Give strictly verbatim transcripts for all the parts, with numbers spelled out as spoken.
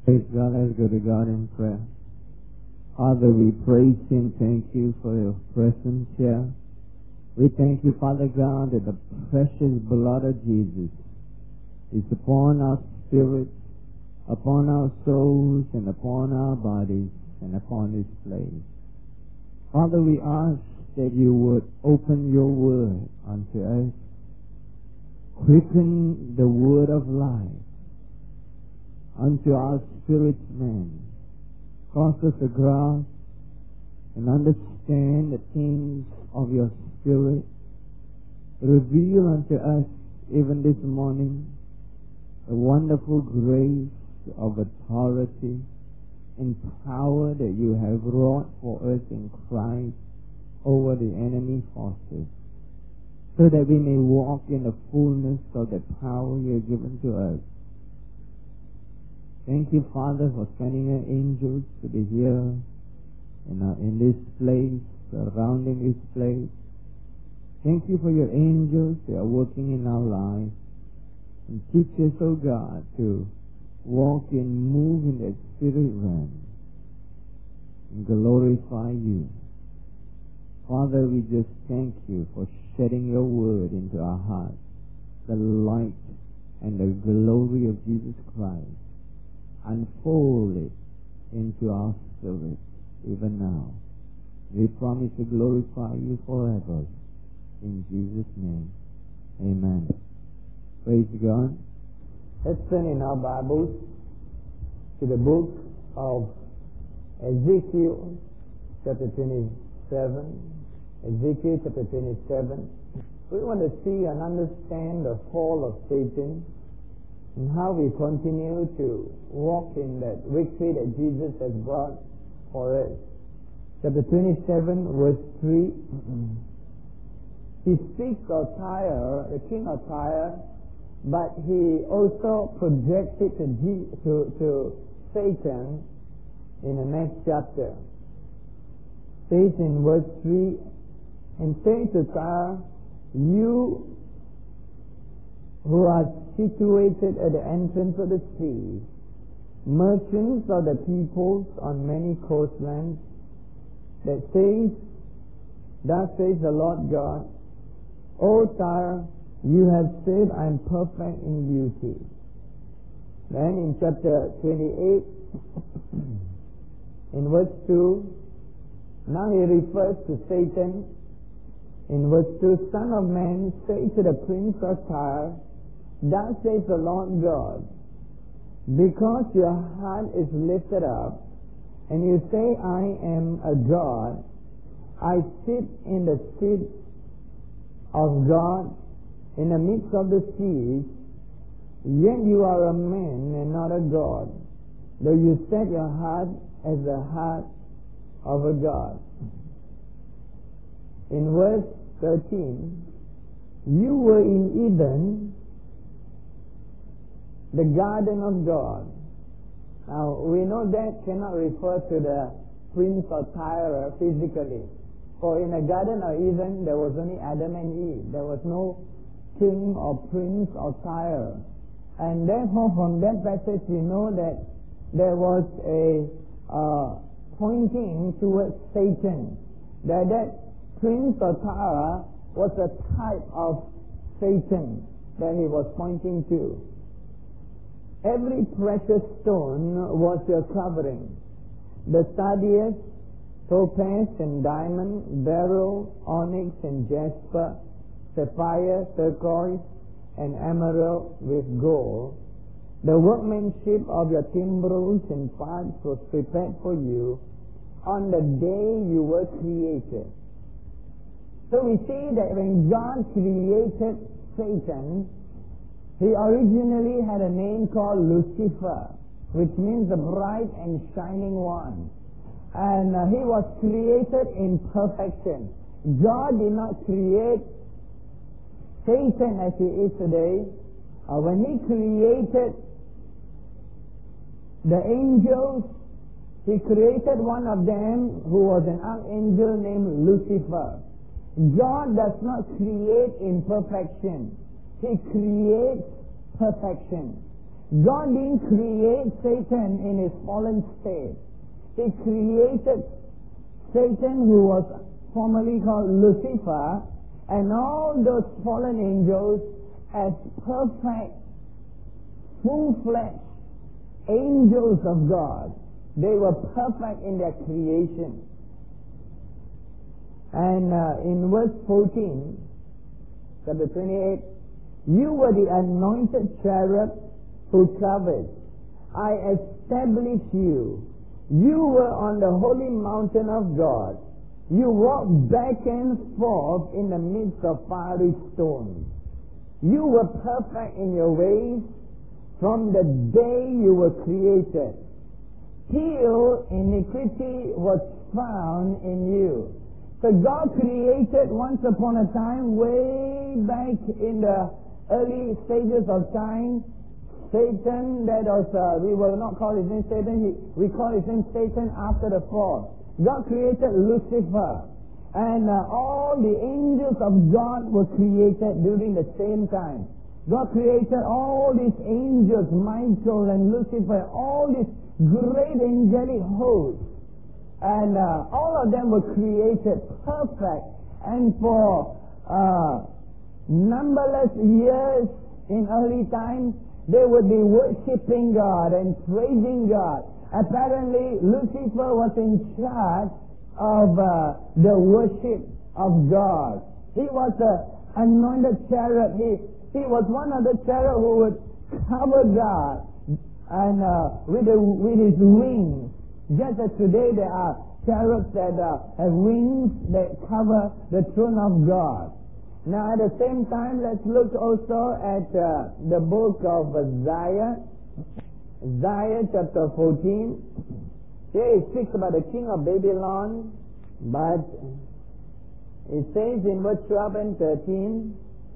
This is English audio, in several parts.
Praise God. Let's go to God in prayer. Father, we praise you and thank you for your presence here. We thank you, Father God, that the precious blood of Jesus is upon our spirits, upon our souls, and upon our bodies, and upon this place. Father, we ask that you would open your word unto us, quicken the word of life unto our spirit man, cause us to grasp and understand the things of your spirit. Reveal unto us even this morning the wonderful grace of authority and power that you have wrought for us in Christ over the enemy forces, so that we may walk in the fullness of the power you have given to us. Thank you, Father, for sending your angels to be here in, uh, in this place, surrounding this place. Thank you for your angels. They are working in our lives. And teach us, oh God, to walk and move in the spirit realm and glorify you. Father, we just thank you for shedding your word into our hearts, the light and the glory of Jesus Christ. Unfold it into our spirit even now. We promise to glorify you forever. In Jesus' name, amen. Praise God. Let's turn in our Bibles to the book of Ezekiel, chapter twenty-seven. Ezekiel, chapter twenty-seven. We want to see and understand the fall of Satan and how we continue to walk in that victory that Jesus has brought for us. Chapter twenty-seven, verse three. He speaks of Tyre, the king of Tyre, but he also projects it to, G, to, to Satan in the next chapter. Says in verse three, and say to Tyre, you who are situated at the entrance of the sea, merchants of the peoples on many coastlands, that says, thus says the Lord God, O Tyre, you have said, I am perfect in beauty. Then in chapter twenty-eight, in verse two, now he refers to Satan. In verse two, Son of man, say to the prince of Tyre, thus says the Lord God, because your heart is lifted up, and you say, I am a God, I sit in the seat of God in the midst of the seas, yet you are a man and not a God, though you set your heart as the heart of a God. In verse thirteen, you were in Eden, the garden of God. Now, we know that cannot refer to the prince of Tyre physically. For in the Garden of Eden, there was only Adam and Eve. There was no king or prince of Tyre. And therefore, from that passage, we know that there was a uh, pointing towards Satan. That that prince of Tyre was a type of Satan that he was pointing to. Every precious stone was your covering. The sardius, topaz and diamond, beryl, onyx and jasper, sapphire, turquoise, and emerald with gold. The workmanship of your timbrels and parts was prepared for you on the day you were created. So we see that when God created Satan, he originally had a name called Lucifer, which means the bright and shining one. And uh, he was created in perfection. God did not create Satan as he is today. Uh, when he created the angels, he created one of them who was an archangel named Lucifer. God does not create in perfection. He creates perfection. God didn't create Satan in his fallen state. He created Satan, who was formerly called Lucifer, and all those fallen angels as perfect, full-fledged angels of God. They were perfect in their creation. And uh, in verse fourteen, chapter twenty-eight, you were the anointed cherub who covered. I established you. You were on the holy mountain of God. You walked back and forth in the midst of fiery stones. You were perfect in your ways from the day you were created, till iniquity was found in you. So God created once upon a time, way back in the early stages of time, Satan, that was, uh, we will not call his name Satan, he, we call his name Satan after the fall. God created Lucifer, and uh, all the angels of God were created during the same time. God created all these angels, Michael and Lucifer, all these great angelic hosts. And uh, all of them were created perfect. And for uh, numberless years in early times, they would be worshipping God and praising God. Apparently, Lucifer was in charge of uh, the worship of God. He was an anointed cherub. He, he was one of the cherub who would cover God and uh, with, the, with his wings. Just as today there are cherubs that uh, have wings that cover the throne of God. Now at the same time, let's look also at uh, the book of Isaiah. Isaiah chapter fourteen. Here it speaks about the king of Babylon, but it says in verse twelve and thirteen,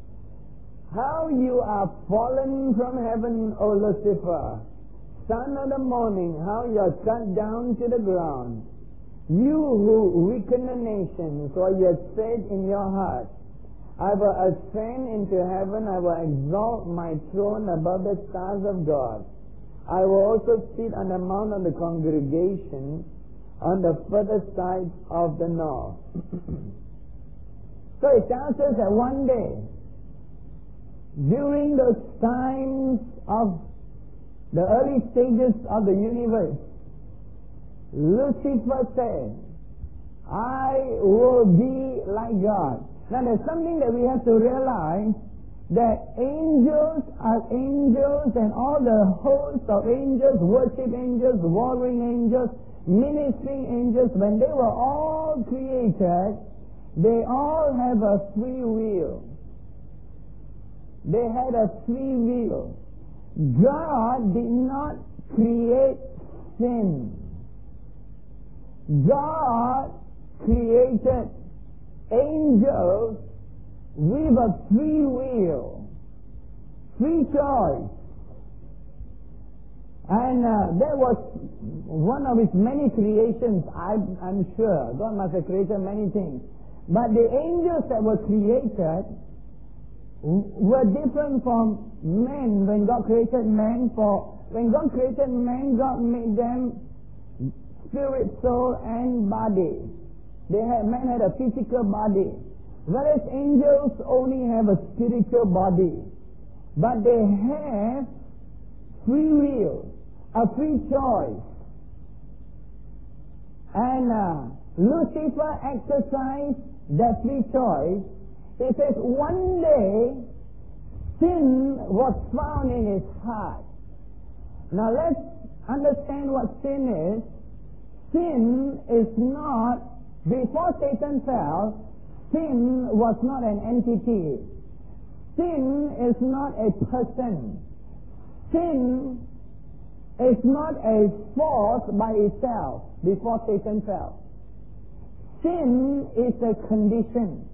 how you are fallen from heaven, O Lucifer, son of the morning, how you are cut down to the ground. You who weaken the nations, for you have said in your heart, I will ascend into heaven, I will exalt my throne above the stars of God. I will also sit on the mount of the congregation on the further side of the north. So it tells us that one day, during those times of the early stages of the universe, Lucifer said, I will be like God. Now there's something that we have to realize, that angels are angels, and all the hosts of angels, worship angels, warring angels, ministering angels, when they were all created, they all have a free will. They had a free will. God did not create sin. God created angels with a free will, free choice. And uh, that was one of his many creations, I, I'm sure. God must have created many things. But the angels that were created were different from men. When God created man, for when God created man, God made them spirit, soul, and body. They had, man had a physical body, whereas angels only have a spiritual body. But they have free will, a free choice. And uh, Lucifer exercised that free choice. He says one day sin was found in his heart. Now let's understand what sin is. Sin is not, before Satan fell, sin was not an entity. Sin is not a person. Sin is not a force by itself before Satan fell. Sin is a condition.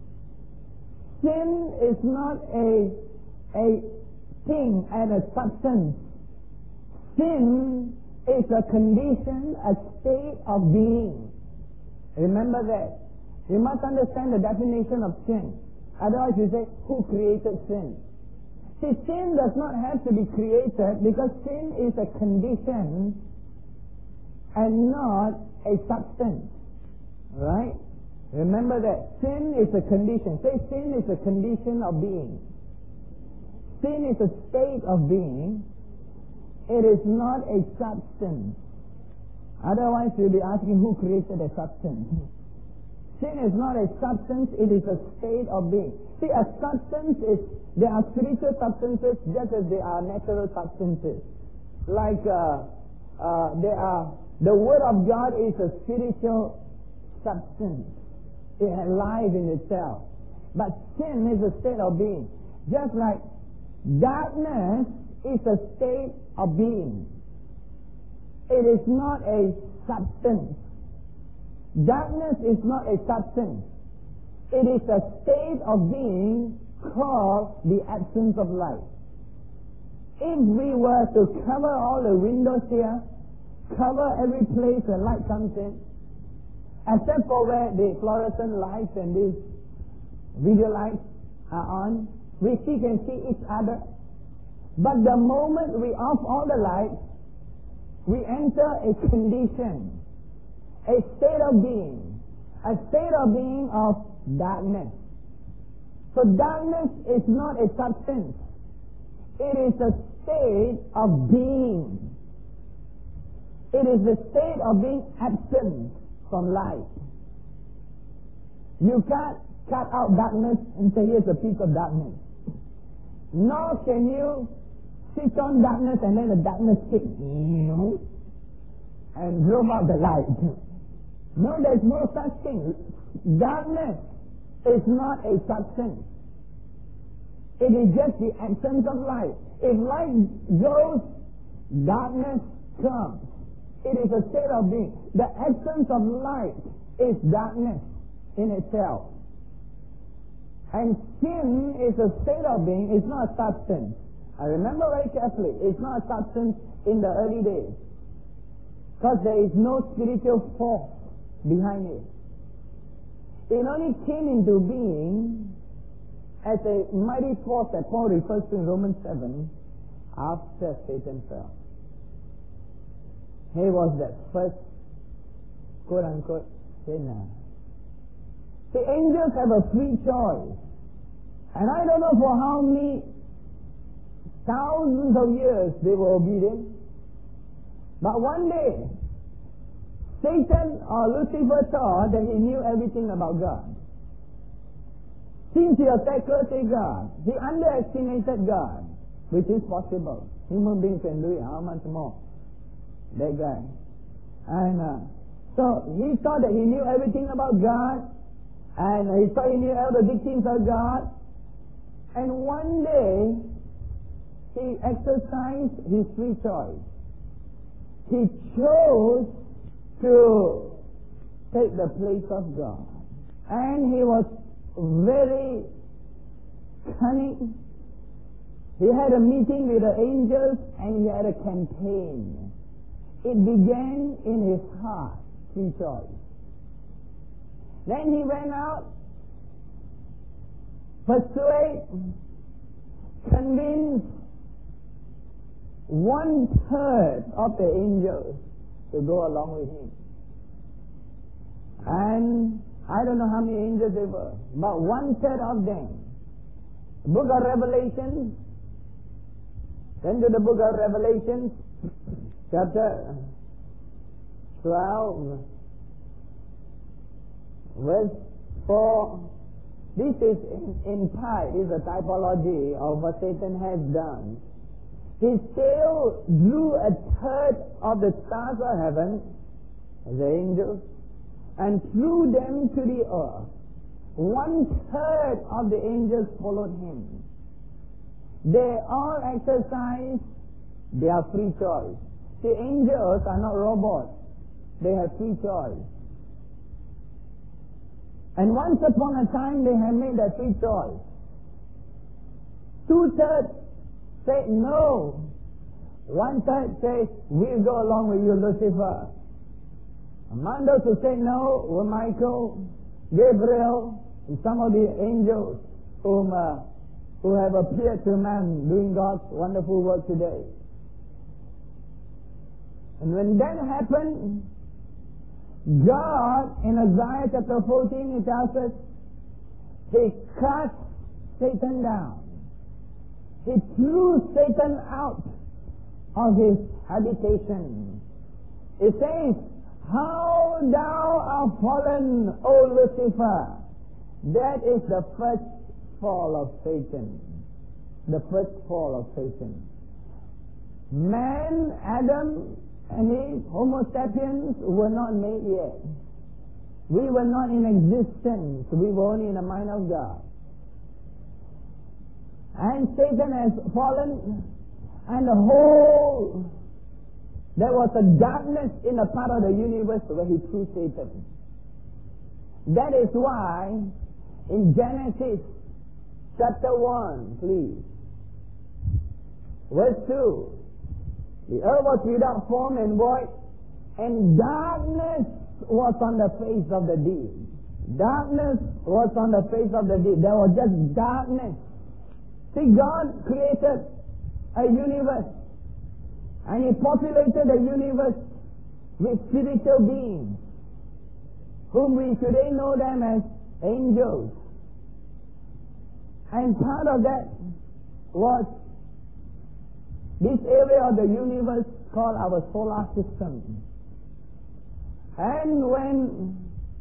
Sin is not a, a thing and a substance. Sin is a condition, a state of being. Remember that. You must understand the definition of sin. Otherwise you say, who created sin? See, sin does not have to be created because sin is a condition and not a substance. Right? Remember that. Sin is a condition. Say sin is a condition of being. Sin is a state of being. It is not a substance. Otherwise you'll be asking who created a substance. Sin is not a substance, it is a state of being. See, a substance is, there are spiritual substances just as there are natural substances. Like, uh, uh, there are, the Word of God is a spiritual substance. It has life in itself. But sin is a state of being. Just like darkness is a state of being. It is not a substance. Darkness is not a substance. It is a state of being called the absence of light. If we were to cover all the windows here, cover every place where light comes in, except for where the fluorescent lights and these video lights are on, we see can see each other. But the moment we off all the lights, we enter a condition, a state of being, a state of being of darkness. So darkness is not a substance. It is a state of being. It is the state of being absent from light. You can't cut out darkness and say, here's a piece of darkness. Nor can you sit on darkness and then the darkness hit you and drove out the light. No, there's no such thing. Darkness is not a substance. It is just the absence of light. If light goes, darkness comes. It is a state of being. The absence of light is darkness in itself. And sin is a state of being, it's not a substance. I remember very carefully, it's not a substance in the early days. Because there is no spiritual force behind it. It only came into being as a mighty force that Paul refers to in Romans seven after Satan fell. He was that first quote-unquote sinner. The angels have a free choice. And I don't know for how many thousands of years they were obedient. But one day, Satan or Lucifer thought that he knew everything about God. Since he attacked God, he underestimated God, which is possible. Human beings can do it, how much more? That guy. And uh, so he thought that he knew everything about God, and he thought he knew all the victims of God. And one day, he exercised his free choice. He chose to take the place of God. And he was very cunning. He had a meeting with the angels and he had a campaign. It began in his heart, free choice. Then he went out, persuade, convince one third of the angels to go along with him. And I don't know how many angels there were, but one third of them. The book of Revelation, then to the book of Revelation, chapter twelve, verse four. This is in, in part is a typology of what Satan has done. His tail drew a third of the stars of heaven, the angels, and threw them to the earth. One third of the angels followed him. They all exercised their free choice. The angels are not robots. They have free choice. And once upon a time they have made their free choice. Two thirds say no. One third says, we'll go along with you, Lucifer. Among those who say no were Michael, Gabriel, and some of the angels whom uh, who have appeared to man doing God's wonderful work today. And when that happened, God, in Isaiah chapter fourteen, it tells us, He cast Satan down. He threw Satan out of his habitation. It says, "How thou art fallen, O Lucifer." That is the first fall of Satan. The first fall of Satan. Man, Adam, and Eve, Homo sapiens, were not made yet. We were not in existence. We were only in the mind of God. And Satan has fallen, and the whole, there was a darkness in a part of the universe where he threw Satan. That is why in Genesis chapter one, please, verse two, the earth was without form and void, and darkness was on the face of the deep. Darkness was on the face of the deep. There was just darkness. See, God created a universe, and He populated the universe with spiritual beings, whom we today know them as angels. And part of that was this area of the universe called our solar system. And when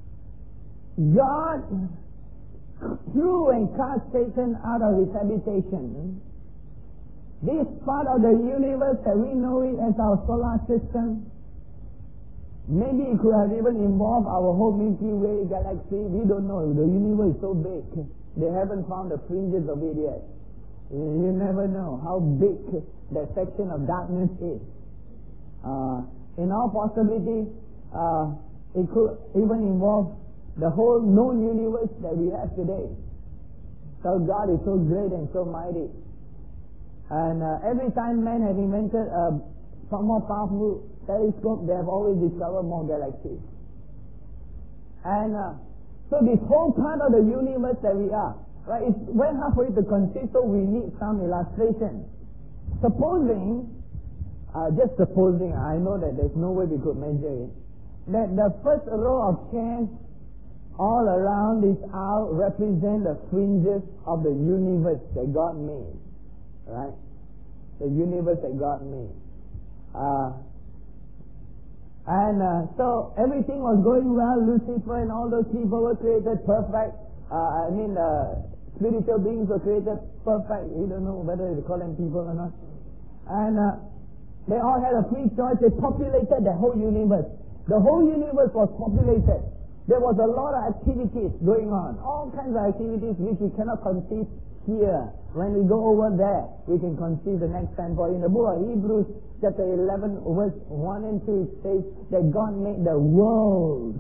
God threw and cast Satan out of his habitation, this part of the universe that we know it as our solar system, maybe it could have even involved our whole Milky Way galaxy. We don't know. The universe is so big. They haven't found the fringes of it yet. You never know how big that section of darkness is. Uh, in all possibility, uh, it could even involve the whole known universe that we have today. So God is so great and so mighty. And uh, every time man has invented a some more powerful telescope, they have always discovered more galaxies. And uh, so this whole part of the universe that we are, right, it's very hard for it to conceive, so we need some illustration. Supposing, uh, just supposing, I know that there's no way we could measure it, that the first row of chairs all around this aisle represent the fringes of the universe that God made. Right? The universe that God made. Uh, and uh, so everything was going well. Lucifer and all those people were created perfect. Uh, I mean, uh, spiritual beings were created perfect. We don't know whether they call them people or not. And uh, they all had a free choice. They populated the whole universe. The whole universe was populated. There was a lot of activities going on. All kinds of activities which we cannot conceive here. When we go over there, we can conceive the next time. For in the book of Hebrews, chapter eleven, verse one and two, it says that God made the world,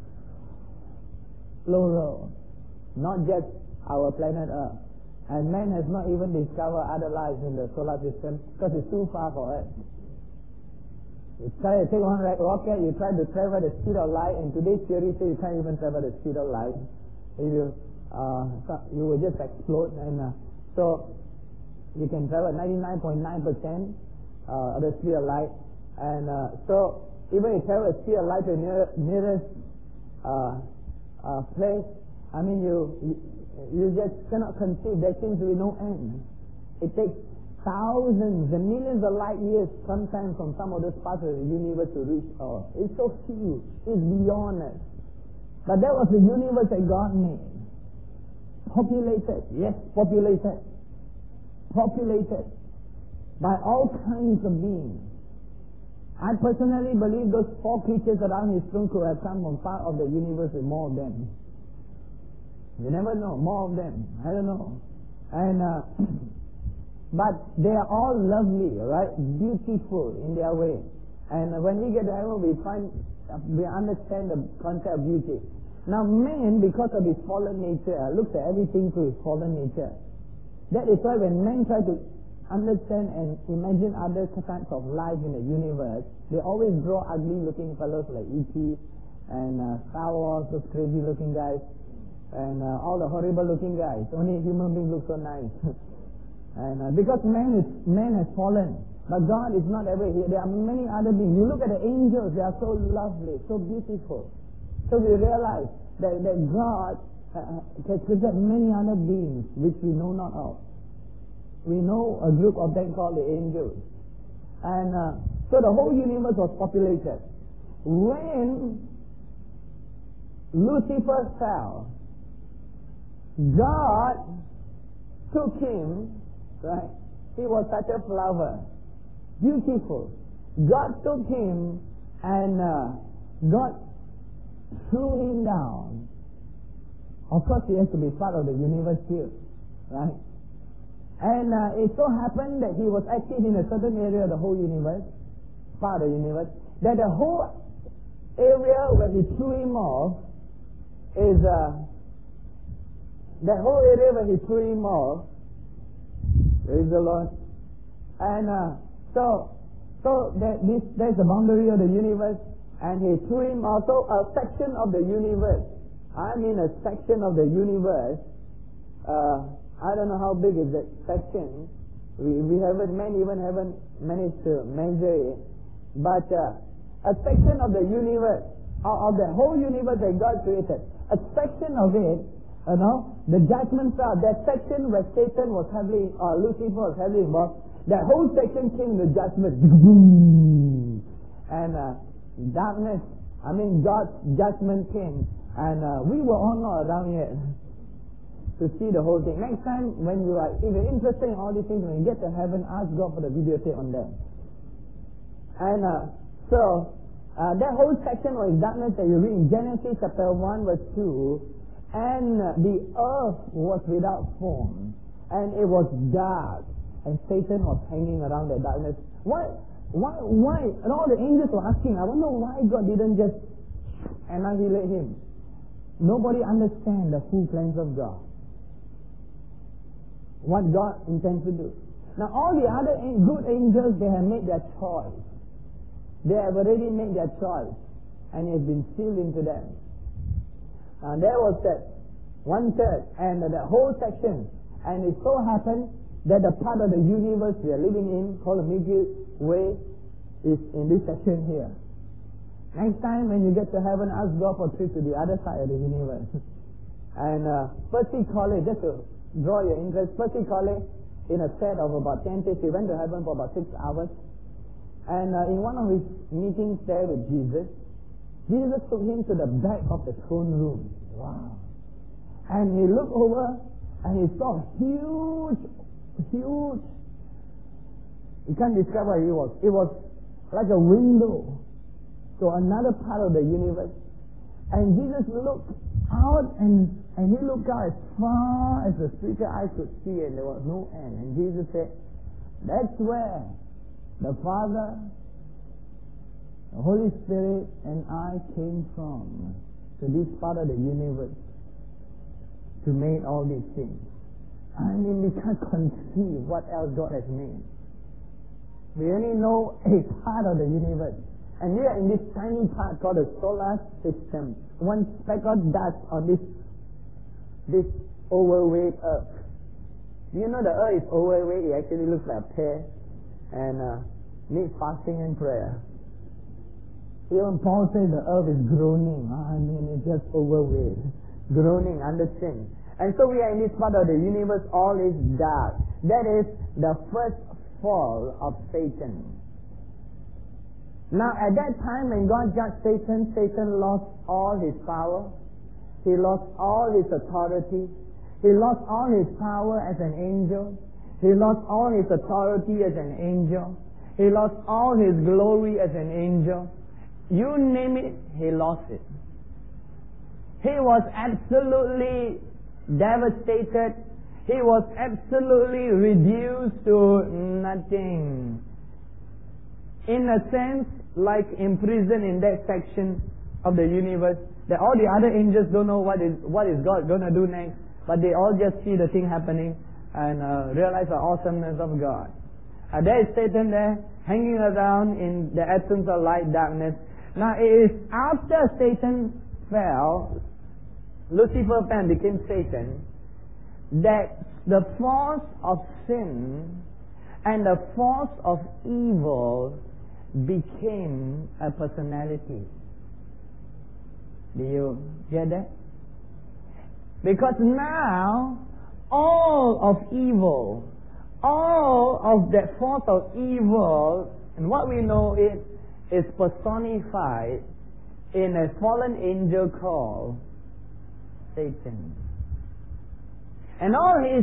plural, not just our planet Earth. And man has not even discovered other lives in the solar system because it's too far for us. You try to take one rocket, you try to travel the speed of light, and today's theory says you can't even travel the speed of light. If you, uh, you will just explode. And uh, so you can travel ninety-nine point nine percent uh, of the speed of light. And uh, so even if you travel the speed of light to the near, nearest uh, uh, place, I mean, you, you you just cannot conceive. There seems to be no end. It takes thousands and millions of light years sometimes from some of those parts of the universe to reach Earth. It's so huge. It's beyond us. But that was the universe that God made. Populated. Yes, populated. Populated by all kinds of beings. I personally believe those four creatures around his throne could have come from part of the universe with more of them. You never know. More of them. I don't know. And uh, but they are all lovely, right? Beautiful in their way. And when we get to heaven, we find, we understand the concept of beauty. Now man, because of his fallen nature, looks at everything through his fallen nature. That is why when men try to understand and imagine other kinds of life in the universe, they always draw ugly looking fellows like E T and uh, Star Wars, those crazy looking guys, and uh, all the horrible looking guys. Only human beings look so nice. And uh, because man is man has fallen, but God is not ever here. There are many other beings. You look at the angels; they are so lovely, so beautiful. So we realize that, that God uh, has created many other beings which we know not of. We know a group of them called the angels, and uh, so the whole universe was populated. When Lucifer fell, God took him. Right? He was such a flower. Beautiful. God took him and uh, God threw him down. Of course, he has to be part of the universe too. Right? And uh, it so happened that he was active in a certain area of the whole universe, part of the universe, that the whole area where he threw him off is, uh, that whole area where he threw him off, praise the Lord. And uh, so, so that this there's the boundary of the universe, and he threw him also a section of the universe. I mean a section of the universe. Uh, I don't know how big is that section. We we haven't man even haven't managed to measure it. But uh, a section of the universe, of the whole universe that God created, a section of it. You know, the judgment fell. That section where Satan was heavily, or Lucifer was heavily involved, that whole section came to judgment. And uh, darkness, I mean God's judgment came. And uh, we were all not around yet to see the whole thing. Next time, when you are, if you're interested in all these things, when you get to heaven, ask God for the videotape on them. And uh, so, uh, that whole section was darkness that you read in Genesis chapter one verse two. And the earth was without form, and it was dark, and Satan was hanging around the darkness. Why? Why? Why? And all the angels were asking, I wonder why God didn't just annihilate him. Nobody understands the full plans of God. What God intends to do. Now all the other good angels, they have made their choice. They have already made their choice, and it has been sealed into them. And there was that one third and the whole section, and it so happened that the part of the universe we are living in, called the Milky Way, is in this section here. Next time when you get to heaven, ask God for a trip to the other side of the universe. And uh, Percy Colley, just to draw your interest, Percy Colley, in a set of about ten days, he went to heaven for about six hours. And uh, in one of his meetings there with Jesus, Jesus took him to the back of the throne room. Wow. And he looked over and he saw huge, huge, you can't describe what it was. It was like a window to another part of the universe. And Jesus looked out and, and he looked out as far as the spiritual eye could see, and there was no end. And Jesus said, that's where the Father, the Holy Spirit and I came from, to this part of the universe, to make all these things. I mean, we can't conceive what else God has made. We only know a part of the universe. And we are in this tiny part called the solar system. One speck of dust on this, this overweight Earth. Do you know the Earth is overweight? It actually looks like a pear, and uh, needs fasting and prayer. Even Paul says the earth is groaning. I mean, it's just overweight. Groaning under sin. And so we are in this part of the universe, all is dark. That is the first fall of Satan. Now at that time when God judged Satan, Satan lost all his power. He lost all his authority. He lost all his power as an angel. He lost all his authority as an angel. He lost all his glory as an angel. You name it, he lost it. He was absolutely devastated. He was absolutely reduced to nothing. In a sense, like imprisoned in that section of the universe, that all the other angels don't know what is what is God going to do next, but they all just see the thing happening and uh, realize the awesomeness of God. Uh, there is Satan there, hanging around in the absence of light, darkness. Now it is after Satan fell, Lucifer fell and became Satan, that the force of sin and the force of evil became a personality. Do you get that? Because now, all of evil, all of that force of evil, and what we know it is personified in a fallen angel called Satan. And all his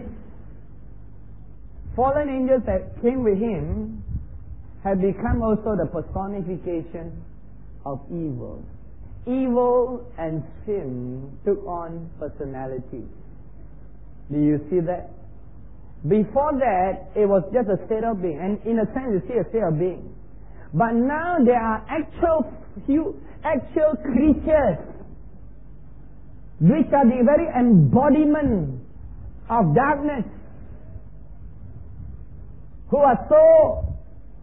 fallen angels that came with him have become also the personification of evil. Evil and sin took on personality. Do you see that? Before that, it was just a state of being. And in a sense, you see a state of being. But now there are actual, actual creatures which are the very embodiment of darkness, who are so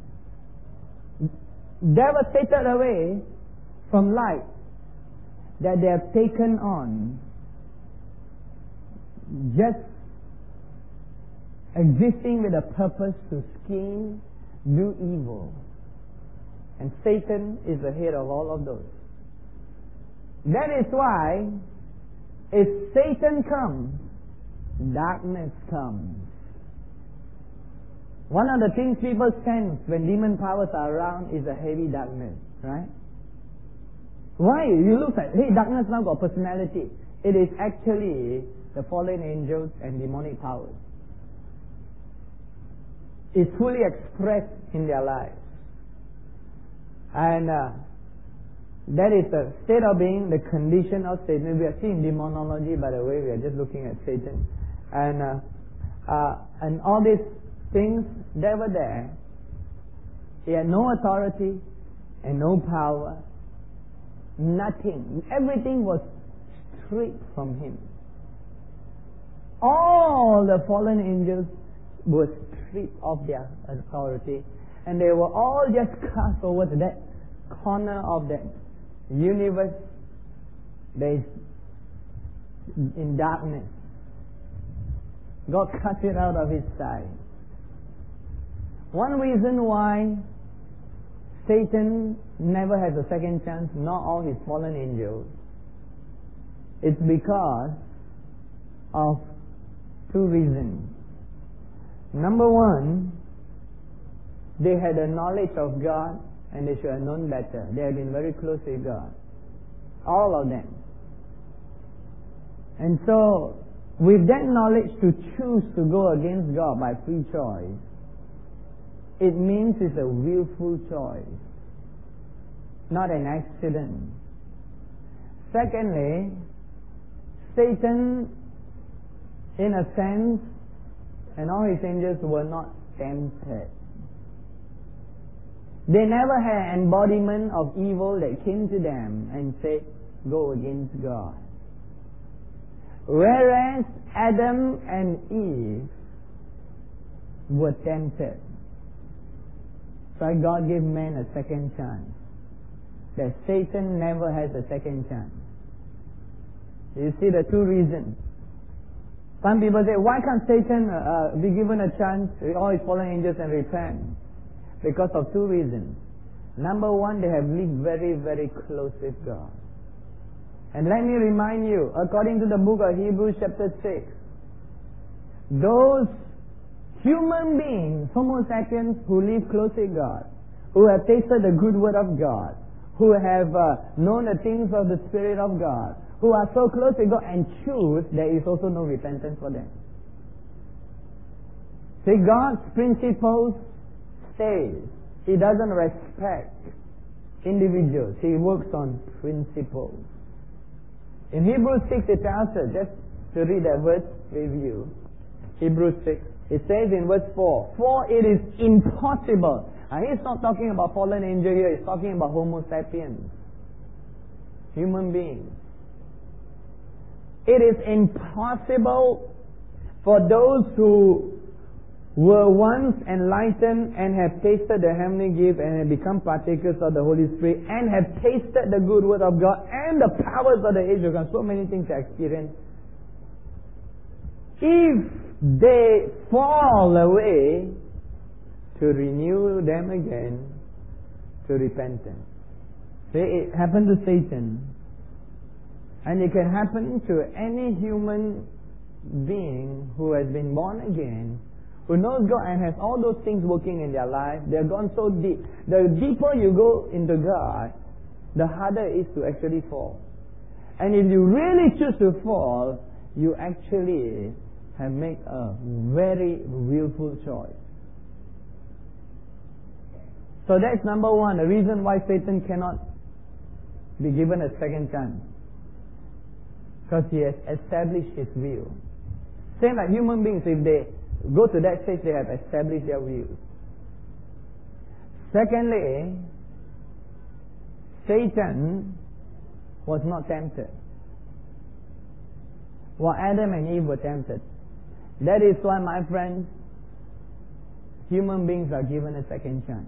devastated away from light that they have taken on just existing with a purpose to scheme, do evil. And Satan is the head of all of those. That is why if Satan comes, darkness comes. One of the things people sense when demon powers are around is a heavy darkness, right? Why? You look at, hey, darkness now got personality. It is actually the fallen angels and demonic powers. It's fully expressed in their lives. And uh, that is the state of being, the condition of Satan. We are seeing demonology, by the way. We are just looking at Satan. And uh, uh, and all these things, they were there. He had no authority and no power. Nothing. Everything was stripped from him. All the fallen angels were stripped of their authority, and they were all just cast over to that corner of that universe that is in darkness. God cut it out of his sight. One reason why Satan never has a second chance, nor all his fallen angels, it's because of two reasons. Number one, they had a knowledge of God and they should have known better. They have been very close with God. All of them. And so, with that knowledge to choose to go against God by free choice, it means it's a willful choice, not an accident. Secondly, Satan, in a sense, and all his angels were not tempted. They never had an embodiment of evil that came to them and said, go against God. Whereas Adam and Eve were tempted. So God gave man a second chance. That Satan never has a second chance. You see the two reasons. Some people say, why can't Satan uh, be given a chance with all his fallen angels and repent? Because of two reasons. Number one, they have lived very, very close with God. And let me remind you, according to the book of Hebrews chapter six, those human beings, Homo sapiens, who live close with God, who have tasted the good word of God, who have uh, known the things of the Spirit of God, who are so close to God and choose, there is also no repentance for them. See, God's principles stays. He doesn't respect individuals. He works on principles. In Hebrews six, it tells us, just to read that verse with you, Hebrews six, it says in verse four, for it is impossible. And he's not talking about fallen angel here, he's talking about Homo sapiens, human beings. It is impossible for those who were once enlightened and have tasted the heavenly gift and have become partakers of the Holy Spirit and have tasted the good word of God and the powers of the age of God. So many things to experience. if they fall away, to renew them again to repentance. See, it happened to Satan, and it can happen to any human being who has been born again, who knows God and has all those things working in their life. They're gone so deep. The deeper you go into God, the harder it is to actually fall. And if you really choose to fall, you actually have made a very willful choice. So that's number one, the reason why Satan cannot be given a second chance. Because he has established his will. Same like human beings, if they go to that stage, they have established their will. Secondly, Satan was not tempted. While Adam and Eve were tempted. That is why, my friends, human beings are given a second chance.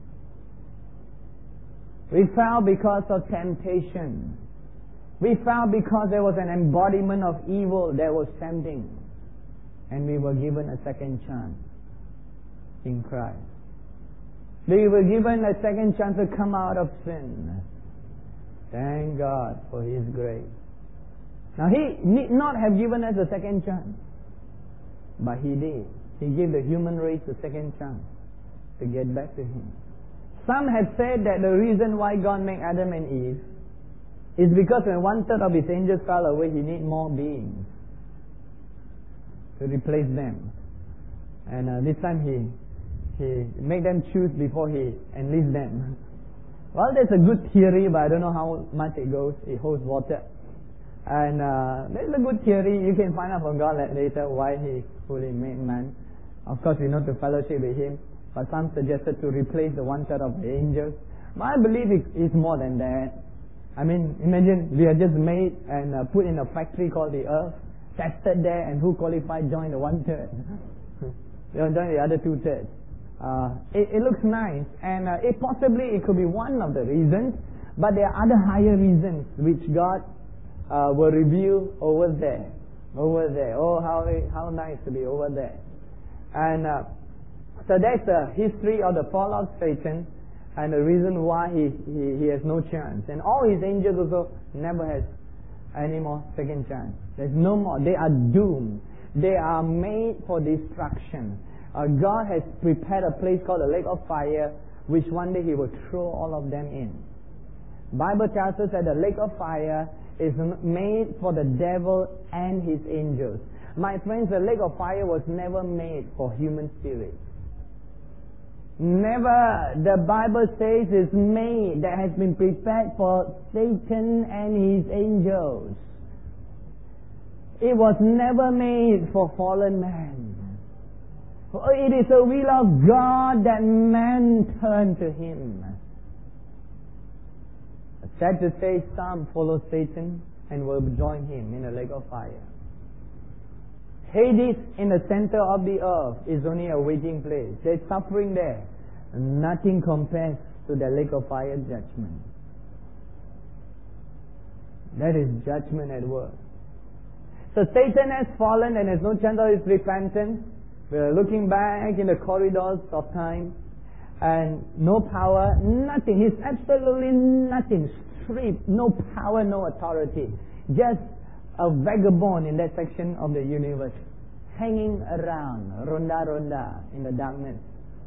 We fell because of temptation. We fell because there was an embodiment of evil that was tempting. And we were given a second chance in Christ. We were given a second chance to come out of sin. Thank God for His grace. Now, He need not have given us a second chance. But He did. He gave the human race a second chance to get back to Him. Some have said that the reason why God made Adam and Eve is because when one third of His angels fell away, He need more beings to replace them. And uh, this time He He made them choose before He enlist them. Well, that's a good theory, but I don't know how much it goes. It holds water. And uh, that's a good theory. You can find out from God later why He fully made man. Of course, we know to fellowship with Him. But some suggested to replace the one third of the angels. But I believe it is more than that. I mean, imagine we are just made and uh, put in a factory called the earth, tested there, and who qualified join the one third? They don't join the other two thirds. Uh, it, it looks nice, and uh, it possibly it could be one of the reasons, but there are other higher reasons which God uh, will reveal over there, over there. Oh, how how nice to be over there, and. Uh, So that's the history of the fall of Satan and the reason why he, he, he has no chance. And all his angels also never has any more second chance. There's no more. They are doomed. They are made for destruction. Uh, God has prepared a place called the lake of fire, which one day He will throw all of them in. Bible tells us that the lake of fire is made for the devil and his angels. My friends, the lake of fire was never made for human spirits. Never, the Bible says, is made, that has been prepared for Satan and his angels. It was never made for fallen man. It is the will of God that man turn to Him. Sad to say, some follow Satan and will join him in a lake of fire. Hades, in the center of the earth, is only a waiting place. There's suffering there. Nothing compares to the lake of fire judgment. That is judgment at work. So Satan has fallen and has no chance of his repentance. We are looking back in the corridors of time, and no power, nothing. He's absolutely nothing. Stripped, no power, no authority. Just a vagabond in that section of the universe, hanging around, ronda ronda in the darkness.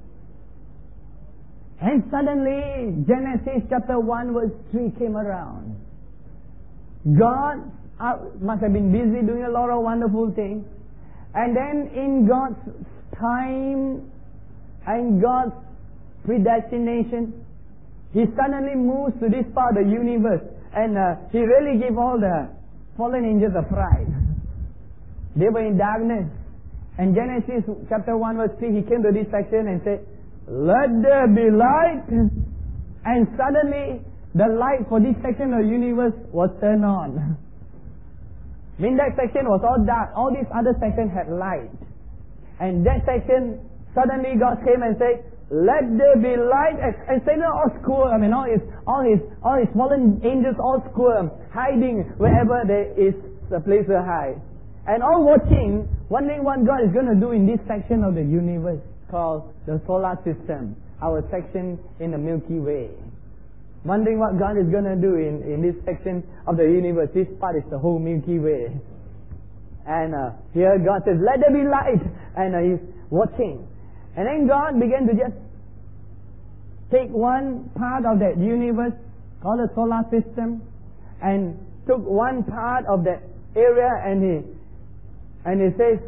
And suddenly, Genesis chapter one verse three came around. God uh, must have been busy doing a lot of wonderful things. And then in God's time and God's predestination, He suddenly moves to this part of the universe. And uh, He really gave all the fallen angels a fright. They were in darkness. And Genesis chapter one verse three, He came to this section and said, "Let there be light." And suddenly, the light for this section of the universe was turned on. I mean, that section was all dark. All these other sections had light. And that section, suddenly God came and said, "Let there be light." And, and Satan all squirm. I mean, all his, all his, all his fallen angels all squirm, hiding wherever there is a place to hide. And all watching, wondering what God is going to do in this section of the universe called the solar system, our section in the Milky Way. Wondering what God is going to do in, in this section of the universe. This part is the whole Milky Way. And uh, here God says, let there be light. And uh, He's watching. And then God began to just take one part of that universe, called the solar system, and took one part of that area and He and He says,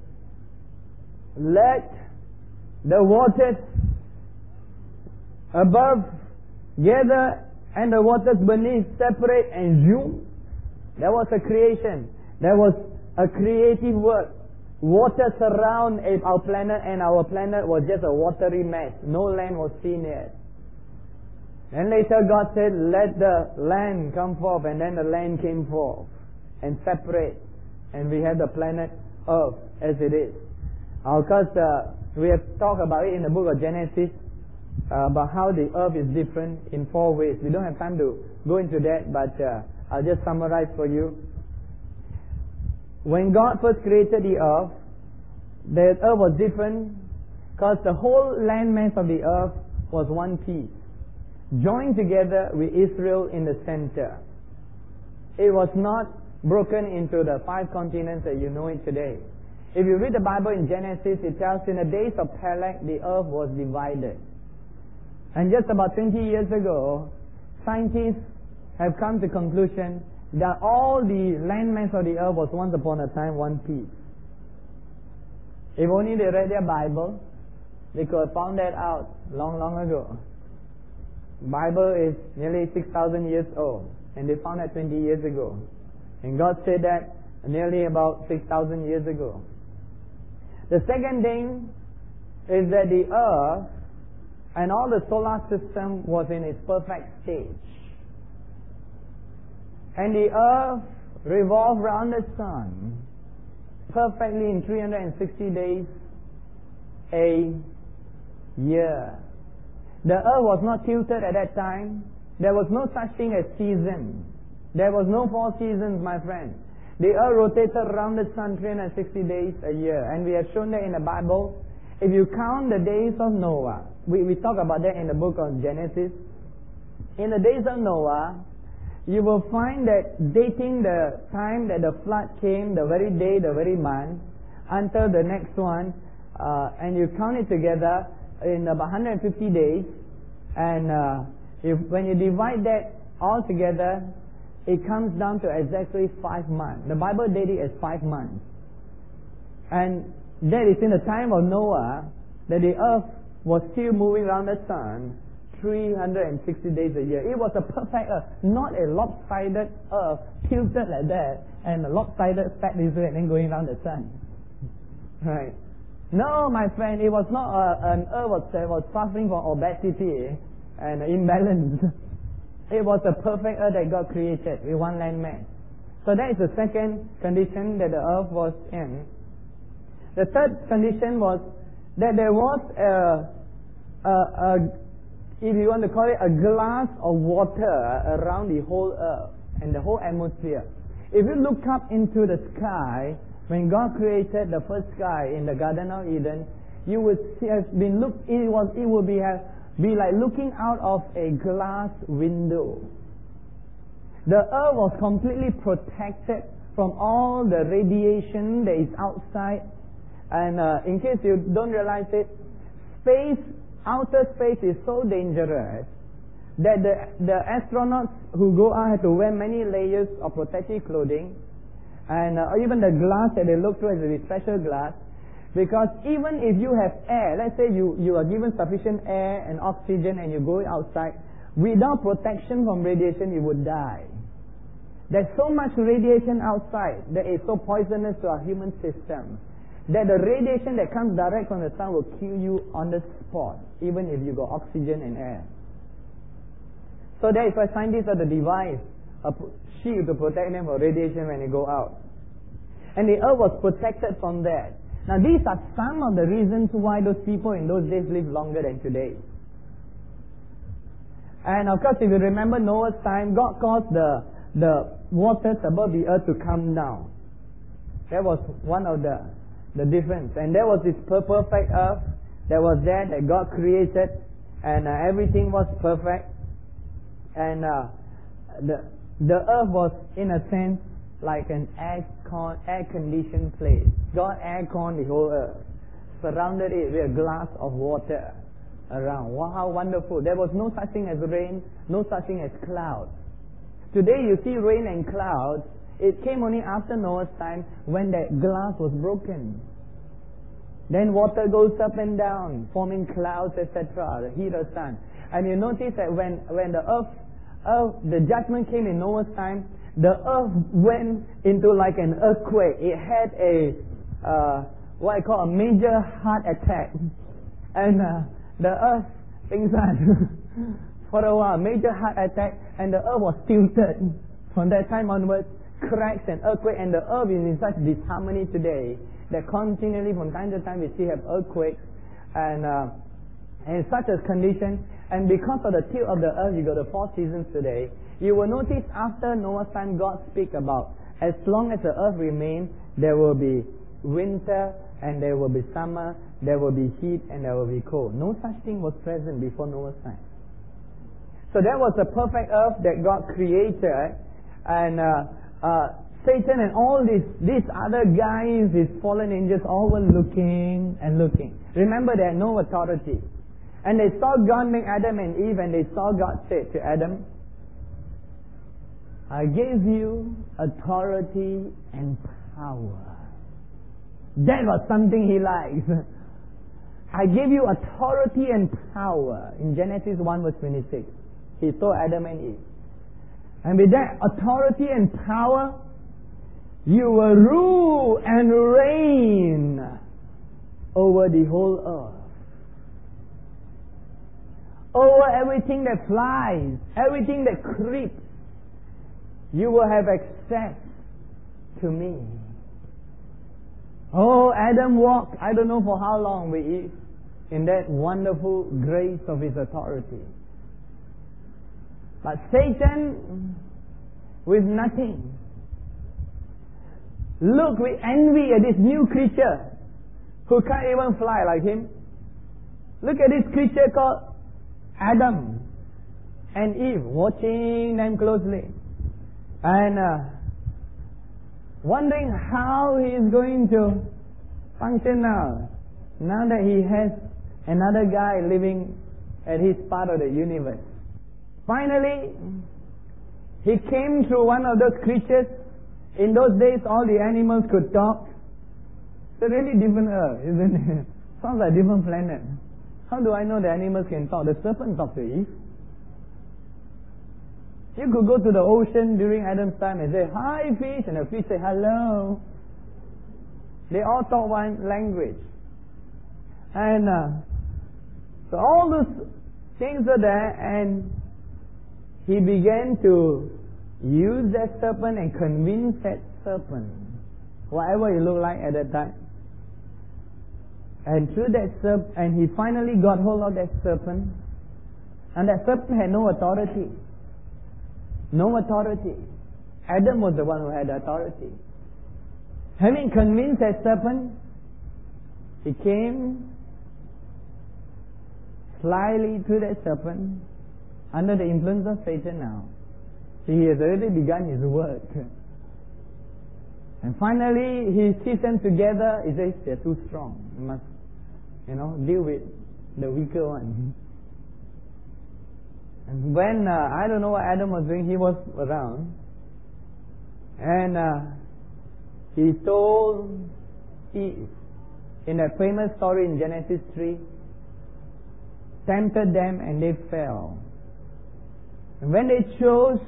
let the waters above gather and the waters beneath separate and zoom. There was a creation. There was a creative work. Water surround our planet, and our planet was just a watery mess. No land was seen yet. And later God said, let the land come forth, and then the land came forth and separate. And we have the planet Earth as it is. Of course, uh, we have talked about it in the book of Genesis, uh, about how the earth is different in four ways. We don't have time to go into that, but uh, I'll just summarize for you. When God first created the earth, the earth was different because the whole landmass of the earth was one piece, joined together with Israel in the center. It was not broken into the five continents that you know it today. If you read the Bible in Genesis, it tells in the days of Peleg, the earth was divided. And just about twenty years ago, scientists have come to conclusion that all the landmass of the earth was once upon a time one piece. If only they read their Bible, they could have found that out long, long ago. Bible is nearly six thousand years old, and they found that twenty years ago. And God said that nearly about six thousand years ago. The second thing is that the earth and all the solar system was in its perfect stage. And the earth revolved around the sun perfectly in three hundred sixty days a year. The earth was not tilted at that time. There was no such thing as season. There was no four seasons, my friend. The earth rotated around the sun three hundred sixty days a year. And we have shown that in the Bible. If you count the days of Noah, we, we talk about that in the book of Genesis. In the days of Noah, you will find that dating the time that the flood came, the very day, the very month, until the next one, uh, and you count it together in about one hundred fifty days, and uh, if, when you divide that all together, it comes down to exactly five months. The Bible dated it as five months. And that is in the time of Noah, that the earth was still moving around the sun three hundred sixty days a year. It was a perfect earth, not a lopsided earth, tilted like that, and a lopsided fat this way and then going around the sun. Right? No, my friend, it was not a, an earth that was suffering from obesity and imbalance. It was a perfect earth that God created with one landmass. So that is the second condition that the earth was in. The third condition was that there was a, a, a if you want to call it, a glass of water around the whole earth and the whole atmosphere. If you look up into the sky, when God created the first sky in the Garden of Eden, you would see, have been look. It was. It would be have, be like looking out of a glass window. The earth was completely protected from all the radiation that is outside. And uh, in case you don't realize it, space. Outer space is so dangerous that the, the astronauts who go out have to wear many layers of protective clothing, and uh, even the glass that they look through is a special glass, because even if you have air, let's say you, you are given sufficient air and oxygen and you go outside, without protection from radiation you would die. There's so much radiation outside that is so poisonous to our human system, that the radiation that comes direct from the sun will kill you on the spot, even if you got oxygen and air. So that is why scientists have to devise a shield to protect them from radiation when they go out. And the earth was protected from that. Now these are some of the reasons why those people in those days lived longer than today. And of course, if you remember Noah's time, God caused the, the waters above the earth to come down. That was one of the, the difference. And there was this perfect earth that was there that God created, and uh, everything was perfect. And uh, the the earth was, in a sense, like an air con air conditioned place. God air conned the whole earth, surrounded it with a glass of water around. Wow, how wonderful! There was no such thing as rain, no such thing as clouds. Today you see rain and clouds. It came only after Noah's time when that glass was broken. Then water goes up and down, forming clouds, et cetera. The heat of sun. And you notice that when when the earth, earth, the judgment came in Noah's time, the earth went into like an earthquake. It had a uh, what I call a major heart attack, and uh, the earth things like for a while, major heart attack, and the earth was tilted. From that time onwards, cracks and earthquake, and the earth is in such disharmony today that continually from time to time we still have earthquakes and uh, and such a condition. And because of the tilt of the earth, you got the four seasons today. You will notice after Noah's time, God speak about as long as the earth remains, there will be winter and there will be summer, there will be heat and there will be cold. No such thing was present before Noah's time. So that was the perfect earth that God created, and uh, uh, Satan and all these these other guys, these fallen angels, all were looking and looking. Remember, they had no authority. And they saw God make Adam and Eve, and they saw God say to Adam, I gave you authority and power. That was something he likes. I gave you authority and power. In Genesis one verse twenty-six, he told Adam and Eve. And with that authority and power, you will rule and reign over the whole earth. Over everything that flies, everything that creeps, you will have access to me. Oh, Adam walked, I don't know for how long with Eve, in that wonderful grace of his authority. But Satan, with nothing, look with envy at this new creature who can't even fly like him. Look at this creature called Adam and Eve, watching them closely and uh, wondering how he is going to function now, now that he has another guy living at his part of the universe. Finally, he came through one of those creatures. In those days, all the animals could talk. It's a really different earth, isn't it? Sounds like a different planet. How do I know the animals can talk? The serpent talked to Eve. You could go to the ocean during Adam's time and say, hi fish, and the fish say hello. They all talk one language. And uh, so all those things are there, and he began to use that serpent and convince that serpent, whatever it looked like at that time. And through that serpent, and he finally got hold of that serpent, and that serpent had no authority. No authority. Adam was the one who had authority. Having convinced that serpent, he came slyly to that serpent, under the influence of Satan now. So he has already begun his work. And finally, he sees them together. He says, they're too strong. You must, you know, deal with the weaker one. And when, uh, I don't know what Adam was doing, he was around. And uh, he told Eve, in that famous story in Genesis three, tempted them and they fell. And when they chose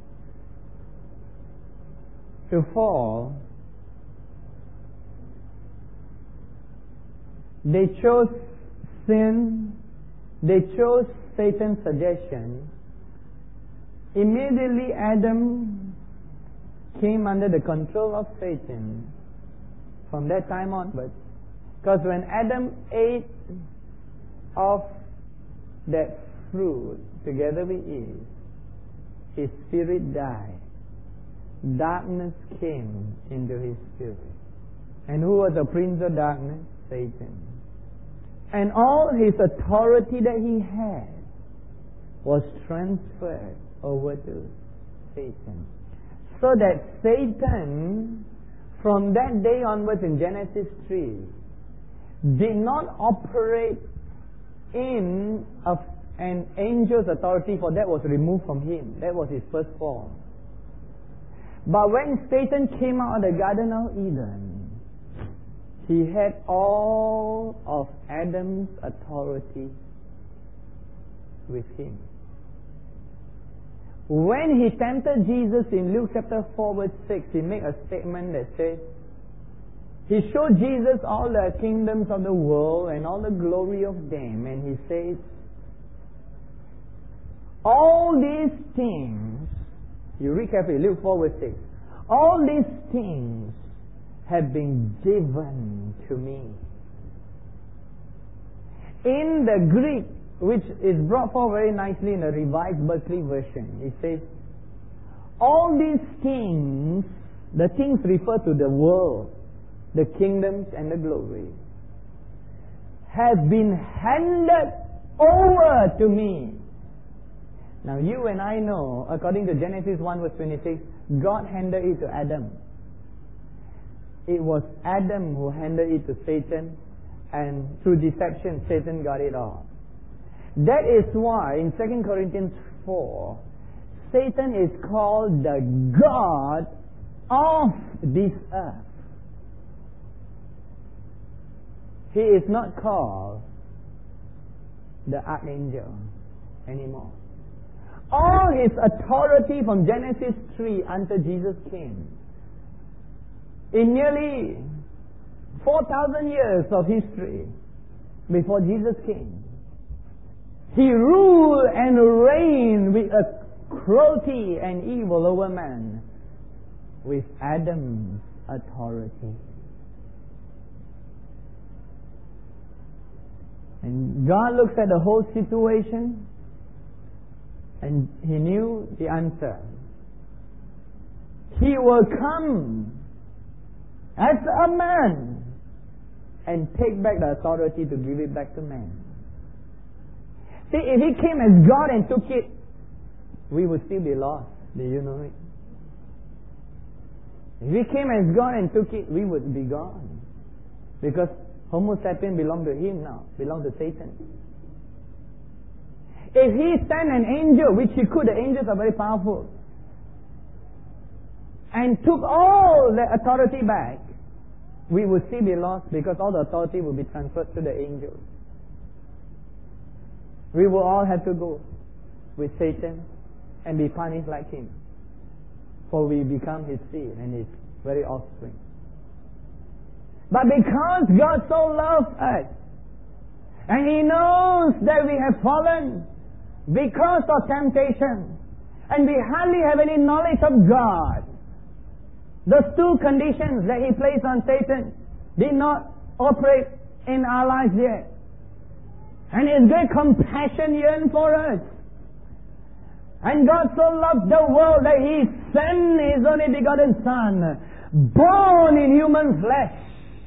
to fall, they chose sin, they chose Satan's suggestion. Immediately Adam came under the control of Satan from that time onwards. Because when Adam ate of that fruit together with Eve, his spirit died. Darkness came into his spirit. And who was the prince of darkness? Satan. And all his authority that he had was transferred over to Satan. So that Satan, from that day onwards in Genesis three, did not operate in a, an angel's authority, for that was removed from him. That was his first form. But when Satan came out of the Garden of Eden, he had all of Adam's authority with him. When he tempted Jesus in Luke chapter four verse six, he made a statement that says, he showed Jesus all the kingdoms of the world and all the glory of them, and he says, all these things, you read carefully, Luke four verse six, all these things have been given to me. In the Greek, which is brought forward very nicely in the Revised Berkeley version, it says, all these things, the things refer to the world, the kingdoms and the glory, have been handed over to me. Now you and I know, according to Genesis one verse twenty-six, God handed it to Adam. It was Adam who handed it to Satan, and through deception, Satan got it all. That is why in Second Corinthians four, Satan is called the God of this earth. He is not called the archangel anymore. All his authority from Genesis three until Jesus came, in nearly four thousand years of history before Jesus came, he ruled and reigned with a cruelty and evil over man with Adam's authority. And God looks at the whole situation, and He knew the answer. He will come as a man and take back the authority to give it back to man. See, if He came as God and took it, we would still be lost. Do you know it? If He came as God and took it, we would be gone. Because Homo sapien belong to Him now, belong to Satan. If He sent an angel, which He could, the angels are very powerful, and took all the authority back, we would still be lost, because all the authority will be transferred to the angels. We will all have to go with Satan and be punished like him, for we become his seed and his very offspring. But because God so loved us, and He knows that we have fallen because of temptation, and we hardly have any knowledge of God, those two conditions that He placed on Satan did not operate in our lives yet. And His great compassion yearned for us. And God so loved the world that He sent His only begotten Son, born in human flesh.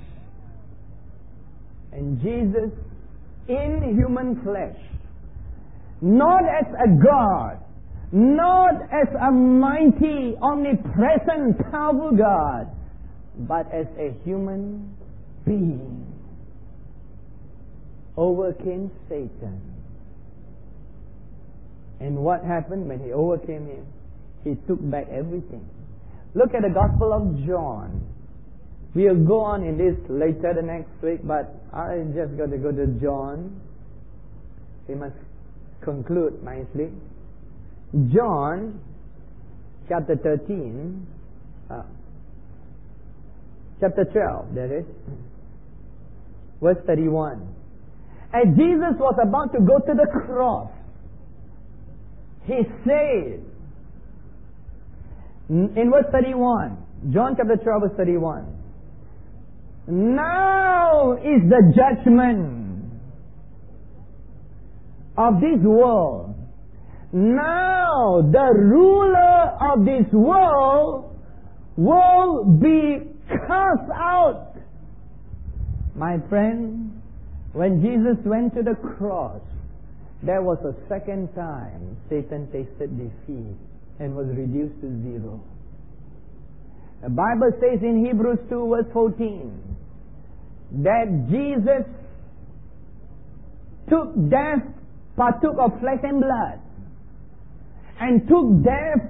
And Jesus, in human flesh, not as a God, not as a mighty, omnipresent, powerful God, but as a human being, overcame Satan. And what happened when He overcame him? He took back everything. Look at the Gospel of John. We'll go on in this later the next week, but I just got to go to John. We must conclude nicely. John chapter thirteen, uh, chapter twelve, that is, verse thirty-one. As Jesus was about to go to the cross, He said, in verse thirty-one, John chapter twelve, verse thirty-one, now is the judgment of this world. Now the ruler of this world will be cast out. My friend, when Jesus went to the cross, there was a second time Satan tasted defeat and was reduced to zero. The Bible says in Hebrews two verse fourteen that Jesus took death, partook of flesh and blood, and took death,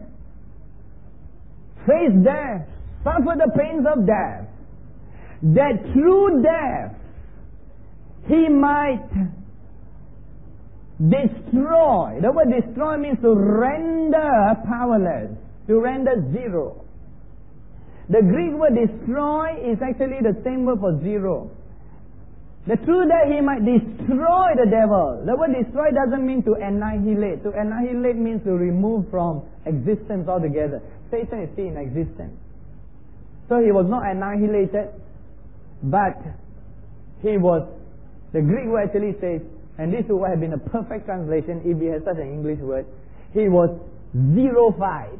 faced death, suffered the pains of death, that through death He might destroy. The word destroy means to render powerless, to render zero. The Greek word destroy is actually the same word for zero. The through that He might destroy the devil. The word destroy doesn't mean to annihilate. To annihilate means to remove from existence altogether. Satan is still in existence. So he was not annihilated, but he was, the Greek word actually says, and this would have been a perfect translation if we had such an English word, he was zero-fied.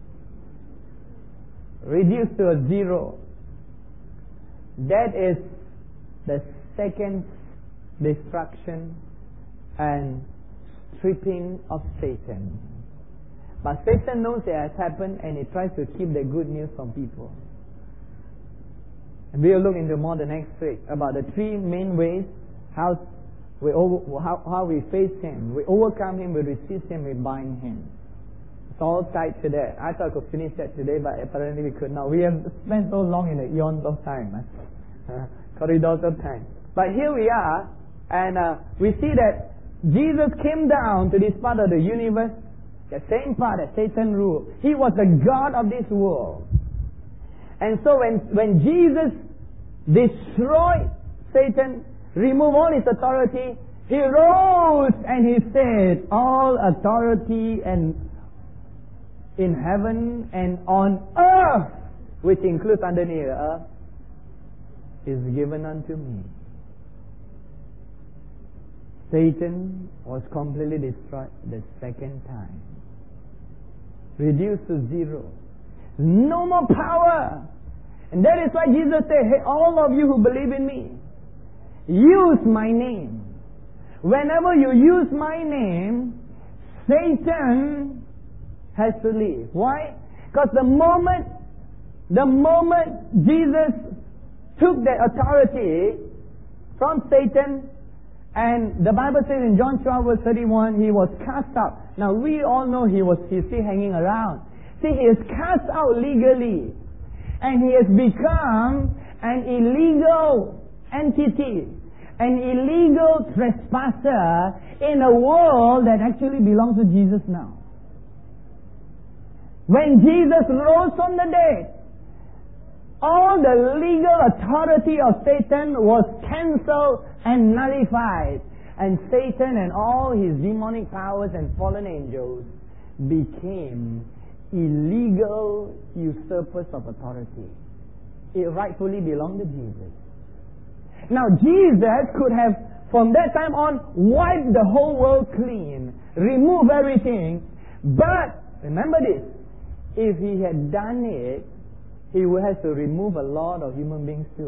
Reduced to a zero. That is the second destruction and stripping of Satan. But Satan knows it has happened and he tries to keep the good news from people. And we will look into more the next week about the three main ways how we over, how, how we face him. We overcome him, we resist him, we bind him. It's all tied to that. I thought I could finish that today, but apparently we could not. We have spent so long in the eons of time, uh, corridors of time. But here we are, and uh, we see that Jesus came down to this part of the universe, the same part that Satan ruled. He was the God of this world. And so when, when Jesus destroyed Satan, removed all his authority, he rose and he said, all authority and in heaven and on earth, which includes underneath the earth, is given unto me. Satan was completely destroyed the second time. Reduced to zero. No more power. And that is why Jesus said, hey, all of you who believe in me, use my name. Whenever you use my name, Satan has to leave. Why? Because the moment, the moment Jesus took that authority from Satan, and the Bible says in John twelve verse thirty-one, he was cast out. Now we all know he was he's still hanging around. See, he is cast out legally, and he has become an illegal entity, an illegal trespasser in a world that actually belongs to Jesus now. When Jesus rose from the dead, all the legal authority of Satan was cancelled and nullified. And Satan and all his demonic powers and fallen angels became illegal usurpers of authority. It rightfully belonged to Jesus. Now Jesus could have, from that time on, wiped the whole world clean, remove everything. But, remember this, if he had done it, he would have to remove a lot of human beings too.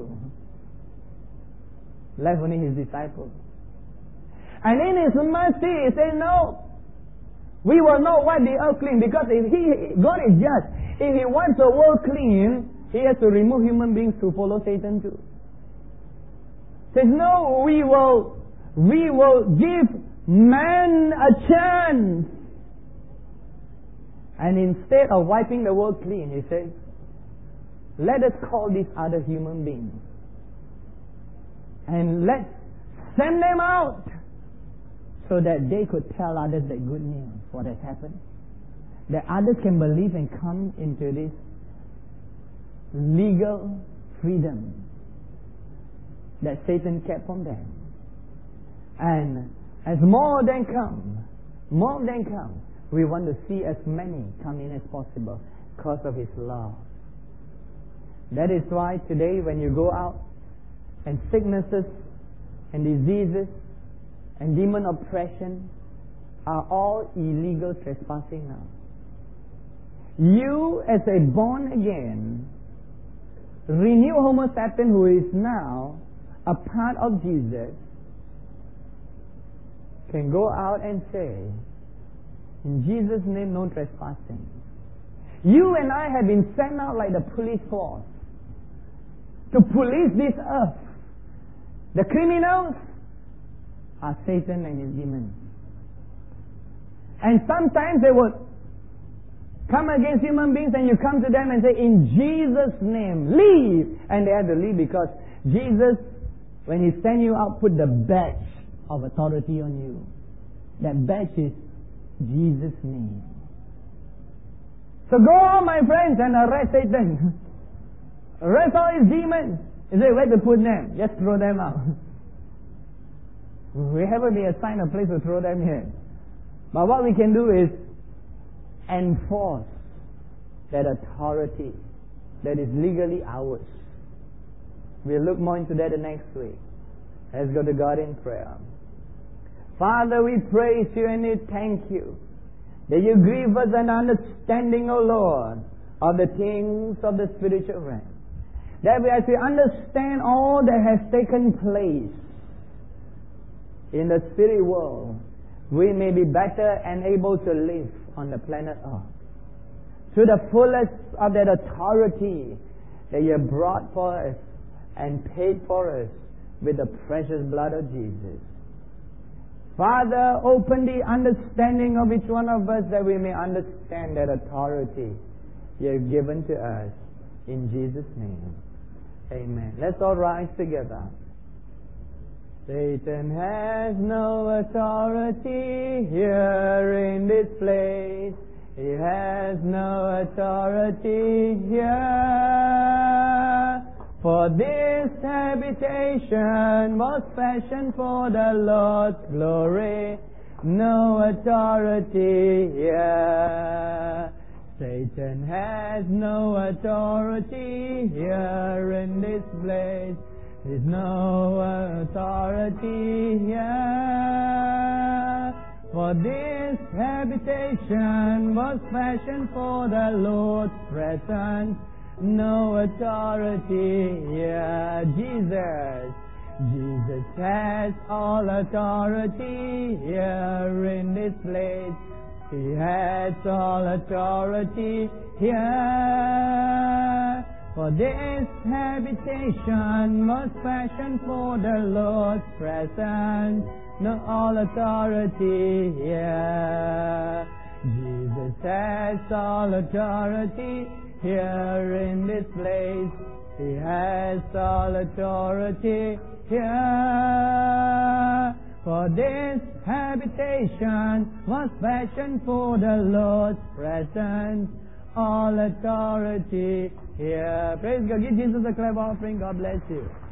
Left only his disciples. And in his mercy, he said, no, we will not wipe the earth clean, because if he, God is just, if he wants the world clean, he has to remove human beings to follow Satan too. He says, no, we will, we will give man a chance. And instead of wiping the world clean, he says, let us call these other human beings. And let's send them out so that they could tell others the good news, what has happened. That others can believe and come into this legal freedom that Satan kept from them. And as more of them come, more of them come, we want to see as many come in as possible because of His love. That is why today when you go out and sicknesses and diseases and demon oppression are all illegal trespassing now. You as a born again, renewed Homo sapien who is now a part of Jesus can go out and say, in Jesus' name, no trespassing. You and I have been sent out like the police force to police this earth. The criminals are Satan and his demons. And sometimes they would come against human beings and you come to them and say, in Jesus' name, leave. And they have to leave because Jesus, when He sent you out, put the badge of authority on you. That badge is Jesus' name. So go on, my friends, and arrest Satan. Arrest all his demons. You say, where to put them? Just throw them out. We haven't been assigned a place to throw them here. But what we can do is enforce that authority that is legally ours. We'll look more into that the next week. Let's go to God in prayer. Father, we praise You and we thank You that You give us an understanding, O Lord, of the things of the spiritual realm. That we, as we understand all that has taken place in the spirit world, we may be better and able to live on the planet Earth to the fullest of that authority that You brought for us and paid for us with the precious blood of Jesus. Father, open the understanding of each one of us that we may understand that authority You have given to us. In Jesus' name, amen. Let's all rise together. Satan has no authority here in this place. He has no authority here. For this habitation was fashioned for the Lord's glory. No authority here. Satan has no authority here in this place. There's no authority here. For this habitation was fashioned for the Lord's presence. No authority here. Jesus, Jesus has all authority here in this place. He has all authority here. For this habitation was fashioned for the Lord's presence. No all authority here. Jesus has all authority here in this place. He has all authority here. For this habitation was fashioned for the Lord's presence. All authority here. Praise God. Give Jesus a clap offering. God bless you.